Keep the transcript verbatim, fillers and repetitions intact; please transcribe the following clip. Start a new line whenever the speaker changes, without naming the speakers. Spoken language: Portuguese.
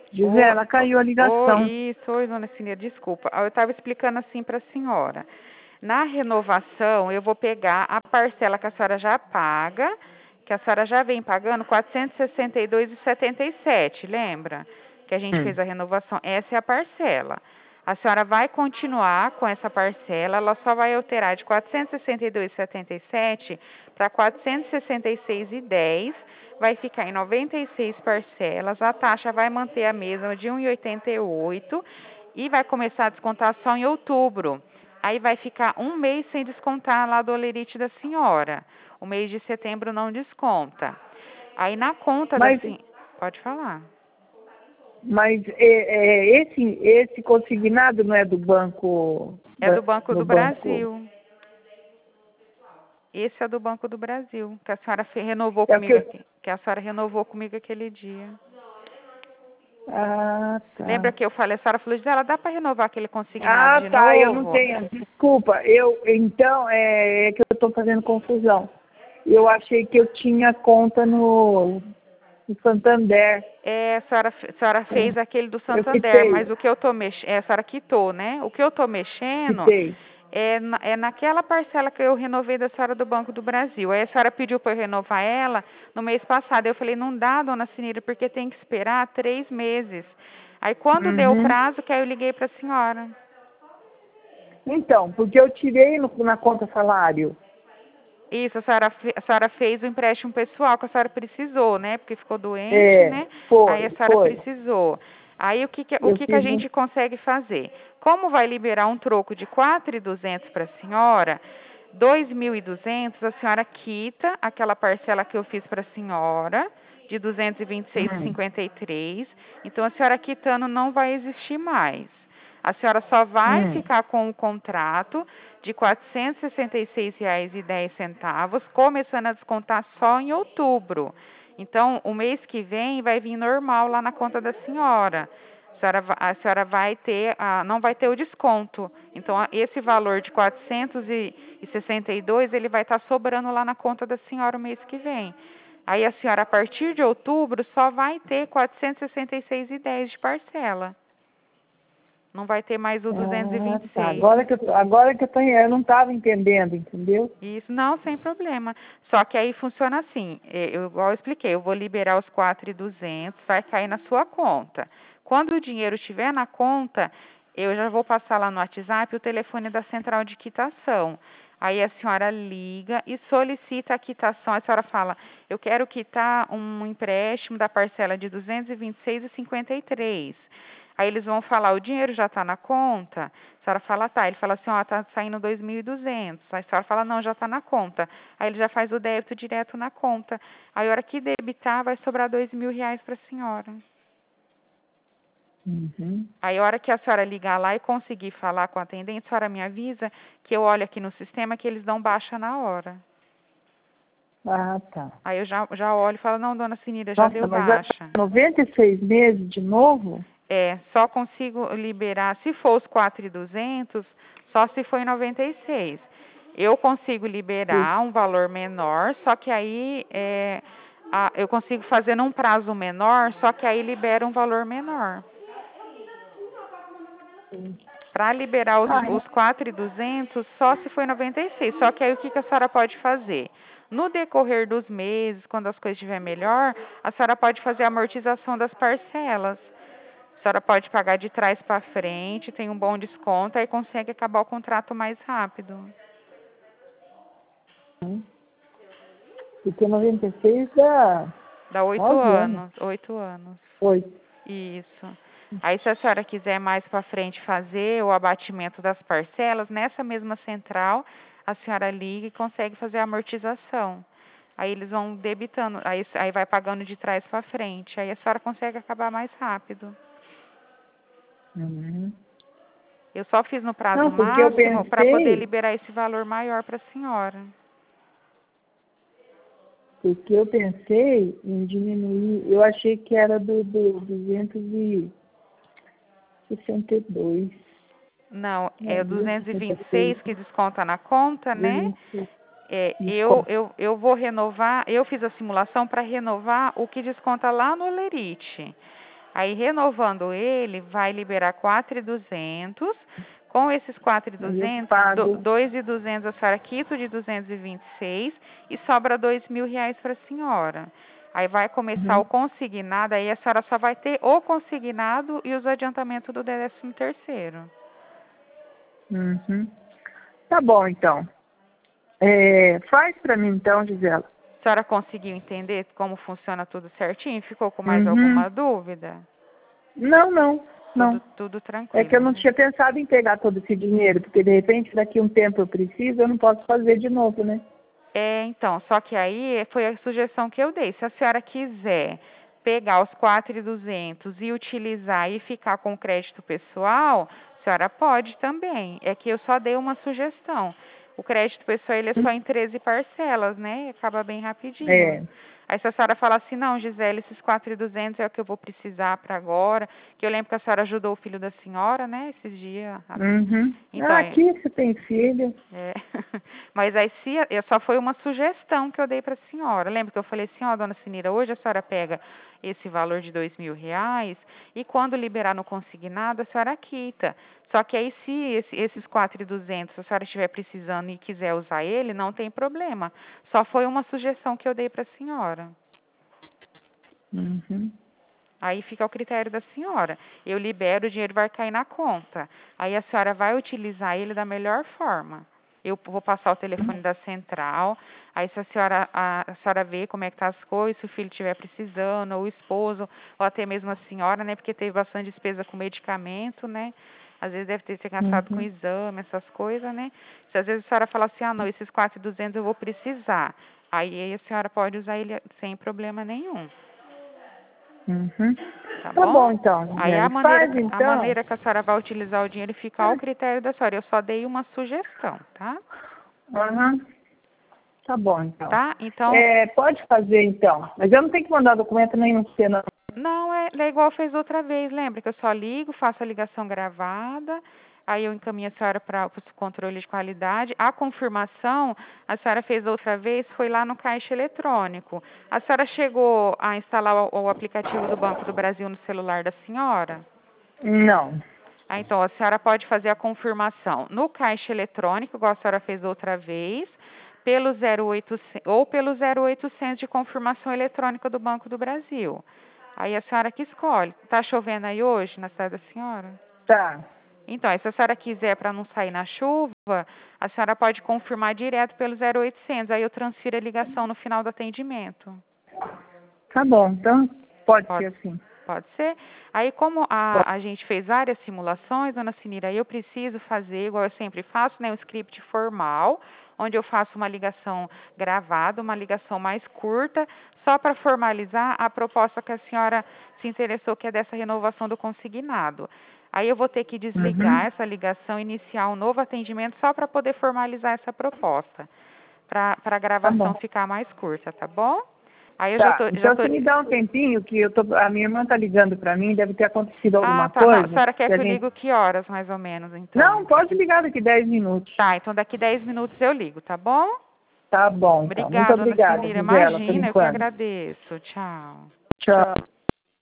Gisela, caiu a
Oi,
ligação.
isso, oi, dona Cineira, desculpa. Eu estava explicando assim para a senhora. Na renovação, eu vou pegar a parcela que a senhora já paga, que a senhora já vem pagando, quatrocentos e sessenta e dois reais e setenta e sete centavos, lembra? Que a gente
Hum.
fez a renovação. Essa é a parcela. A senhora vai continuar com essa parcela, ela só vai alterar de quatrocentos e sessenta e dois reais e setenta e sete centavos para quatrocentos e sessenta e seis reais e dez centavos, vai ficar em noventa e seis parcelas, a taxa vai manter a mesma de um real e oitenta e oito centavos e vai começar a descontar só em outubro. Aí vai ficar um mês sem descontar lá do olerite da senhora. O mês de setembro não desconta. Aí na conta da
Mas,
senhora... Pode falar.
mas é, é, esse, esse consignado não é do banco...
É do
da-
Banco
no
do
banco...
Brasil. Esse é do Banco do Brasil, que a senhora fe- renovou
É o que
comigo
eu...
aqui. Que a senhora renovou comigo aquele dia.
Ah,
Lembra
tá.
que eu falei, a senhora falou, Gisela, dá para renovar aquele consignado
Ah,
de
tá, eu não
novo?
tenho... Desculpa, eu... Então, é, é que eu estou fazendo confusão. Eu achei que eu tinha conta no, no Santander.
É, a senhora, a senhora fez aquele do
Eu
Santander,
quitei,
mas o que eu tô mexendo, é, a senhora quitou, né? O que eu tô mexendo
quitei.
é, na, é naquela parcela que eu renovei da senhora do Banco do Brasil. Aí a senhora pediu para eu renovar ela no mês passado. Eu falei, não dá, dona Sinira, porque tem que esperar três meses. Aí quando deu o
Uhum.
prazo, que aí eu liguei para a senhora.
Então, porque eu tirei no- na conta salário.
Isso, a senhora, fe- a senhora fez o empréstimo pessoal que a senhora precisou, né? Porque ficou doente,
É,
né? Aí a
foi,
senhora
foi.
precisou. Aí o que, que, o
Eu
que, que a
fiz um...
gente consegue fazer? Como vai liberar um troco de quatro mil e duzentos para a senhora, dois mil e duzentos, a senhora quita aquela parcela que eu fiz para a senhora, de duzentos e vinte e seis reais e
Hum,
cinquenta e três. Então a senhora quitando não vai existir mais. A senhora só vai
hum.
ficar com o contrato de quatrocentos e sessenta e seis reais e dez centavos, começando a descontar só em outubro. Então, o mês que vem vai vir normal lá na conta da senhora. A senhora, va- a senhora vai ter, ah, não vai ter o desconto. Então, a- esse valor de quatrocentos e sessenta e dois, ele vai estar sobrando lá na conta da senhora o mês que vem. Aí a senhora, a partir de outubro, só vai ter quatrocentos e sessenta e seis reais e dez de parcela. Não vai ter mais o duzentos e
Ah,
vinte e
tá.
seis.
Agora que eu, tô- agora que eu, tô, eu não estava entendendo, entendeu?
Isso, não, sem problema. Só que aí funciona assim, eh, eu, igual eu expliquei, eu vou liberar os quatro mil e duzentos, vai cair na sua conta. Quando o dinheiro estiver na conta, eu já vou passar lá no WhatsApp o telefone da central de quitação. Aí a senhora liga e solicita a quitação. A senhora fala, eu quero quitar um empréstimo da parcela de duzentos e vinte e seis reais e cinquenta e três. Aí eles vão falar, o dinheiro já está na conta? A senhora fala, tá. Ele fala assim, ó, tá saindo dois mil e duzentos. Aí a senhora fala, não, já está na conta. Aí ele já faz o débito direto na conta. Aí a hora que debitar, vai sobrar dois mil reais para a senhora.
Uhum.
Aí a hora que a senhora ligar lá e conseguir falar com o atendente, a senhora me avisa que eu olho aqui no sistema que eles dão baixa na hora.
Ah, tá.
Aí eu já, já olho e falo, não, dona Sinira, já deu
Nossa, mas é
baixa.
noventa e seis meses de novo?
É, só consigo liberar, se for os quatro mil e duzentos, só se for em noventa e seis. Eu consigo
Sim.
liberar um valor menor, só que aí é, a, eu consigo fazer num prazo menor, só que aí libera um valor menor. Para liberar os,
Ah,
os quatro mil e duzentos, só se for em noventa e seis. Só que aí o que, que a senhora pode fazer? No decorrer dos meses, quando as coisas estiverem melhor, a senhora pode fazer a amortização das parcelas. A senhora pode pagar de trás para frente, tem um bom desconto, aí consegue acabar o contrato mais rápido.
é. Porque noventa e seis dá
Dá oito
nove anos.
anos, oito anos.
Oito.
Isso. Aí se a senhora quiser mais para frente fazer o abatimento das parcelas, nessa mesma central, a senhora liga e consegue fazer a amortização. Aí eles vão debitando, aí, aí vai pagando de trás para frente. Aí a senhora consegue acabar mais rápido.
Uhum.
Eu só fiz no prazo
Não, porque eu
máximo para poder
pensei,
liberar esse valor maior para a senhora.
porque eu pensei em diminuir, eu achei que era do, do duzentos e sessenta e dois.
Não, é
Não,
o duzentos e vinte e
duzentos e sessenta e seis.
seis que desconta na conta, né?
duzentos e sessenta e seis.
É, eu,
Desconto.
eu, eu vou renovar, eu fiz a simulação para renovar o que desconta lá no Olerite. Aí, renovando ele, vai liberar quatro mil e duzentos. Com esses quatro mil e duzentos, dois mil e duzentos a senhora quita de duzentos e vinte e seis e sobra dois mil reais para a senhora. Aí vai começar
Uhum.
o consignado, aí a senhora só vai ter o consignado e os adiantamentos do décimo terceiro.
Uhum. Tá bom, então. É, faz para mim, então, Gisela.
A senhora conseguiu entender como funciona tudo certinho? Ficou com mais
Uhum.
alguma dúvida?
Não, não, não.
Tudo, tudo tranquilo.
É que eu não
né?
tinha pensado em pegar todo esse dinheiro, porque de repente daqui a um tempo eu preciso, eu não posso fazer de novo, né?
É, então, só que aí foi a sugestão que eu dei. Se a senhora quiser pegar os quatro mil e duzentos e utilizar e ficar com crédito pessoal, a senhora pode também. É que eu só dei uma sugestão. O crédito pessoal ele é só em treze parcelas, né? Acaba bem rapidinho.
É.
Aí se a senhora falar assim, não, Gisele, esses quatro mil e duzentos é o que eu vou precisar para agora, que eu lembro que a senhora ajudou o filho da senhora, né, esses dias.
Uhum.
Então,
Ah, aqui você tem filho.
é. Mas aí se, eu só foi uma sugestão que eu dei para a senhora. Lembra que eu falei assim, ó, dona Sinira, hoje a senhora pega esse valor de dois mil reais e quando liberar no consignado, a senhora quita. Só que aí se esse, esses quatro mil e duzentos, se a senhora estiver precisando e quiser usar ele, não tem problema. Só foi uma sugestão que eu dei para a senhora.
Uhum.
Aí fica ao critério da senhora. Eu libero, o dinheiro vai cair na conta. Aí a senhora vai utilizar ele da melhor forma. Eu vou passar o telefone da central. Aí se a senhora, a, a senhora vê como é que tá as coisas, se o filho estiver precisando, ou o esposo, ou até mesmo a senhora, né? Porque teve bastante despesa com medicamento, né? Às vezes deve ter se gastado com
Uhum.
exame, essas coisas, né? Se às vezes a senhora fala assim, ah, não, esses quatro mil e duzentos eu vou precisar. Aí a senhora pode usar ele sem problema nenhum.
Uhum.
Tá
Tá
bom?
bom, então.
Aí a
Gisele.
maneira,
Faz,
a
então.
maneira que a senhora vai utilizar o dinheiro fica ao critério da senhora. Eu só dei uma sugestão, tá?
Uhum. Tá bom, então.
Tá? Então,
É, pode fazer, então. Mas eu não tenho que mandar documento nenhum pra você, não.
não, é, é igual fez outra vez, lembra? Que eu só ligo, faço a ligação gravada, aí eu encaminho a senhora para o controle de qualidade. A confirmação, a senhora fez outra vez, foi lá no caixa eletrônico. A senhora chegou a instalar o, o aplicativo do Banco do Brasil no celular da senhora?
Não.
Ah, então, a senhora pode fazer a confirmação no caixa eletrônico, igual a senhora fez outra vez, pelo zero oitocentos, ou pelo zero oitocentos de confirmação eletrônica do Banco do Brasil. Aí a senhora que escolhe. Está chovendo aí hoje na cidade da senhora?
Tá.
Então, se a senhora quiser para não sair na chuva, a senhora pode confirmar direto pelo zero oitocentos, aí eu transfiro a ligação no final do atendimento.
Tá bom. Então, pode,
Pode.
ser assim.
Pode ser? Aí, como a, a gente fez várias simulações, dona Sinira, aí eu preciso fazer, igual eu sempre faço, né, um script formal, onde eu faço uma ligação gravada, uma ligação mais curta, só para formalizar a proposta que a senhora se interessou, que é dessa renovação do consignado. Aí eu vou ter que desligar
Uhum.
essa ligação, iniciar um novo atendimento, só para poder formalizar essa proposta, para a gravação
Tá bom.
ficar mais curta, tá bom? Aí eu já
Tá.
tô, já
Então,
tô...
se me dá um tempinho, que eu tô, a minha irmã tá ligando pra mim, deve ter acontecido
Ah,
alguma
tá. Não, a
coisa.
senhora quer
Que
que
a
eu
gente...
ligo que horas, mais ou menos, então?
Não, pode ligar daqui dez minutos.
Tá, então daqui dez minutos eu ligo, tá bom?
Tá bom, então. Muito
Obrigada, dona
obrigada,
Sinira.
Gisela, por
Imagina, eu que
enquanto.
agradeço. Tchau.
Tchau.